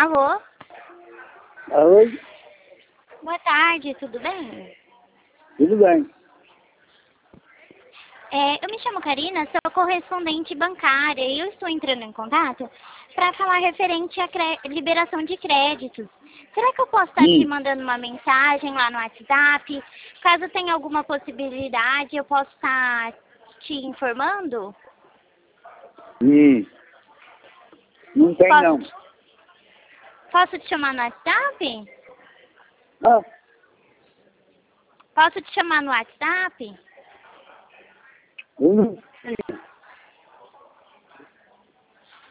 Alô? Oi, Boa tarde, tudo bem? tudo bem. Eu me chamo Karina, sou correspondente bancária e eu estou entrando em contato para falar referente à liberação de créditos. Será que eu posso estar te mandando uma mensagem lá no WhatsApp? Caso tenha alguma possibilidade, eu posso estar te informando? Não tem Posso, não. posso te chamar no WhatsApp? Ah, Posso te chamar no WhatsApp? eu não sei.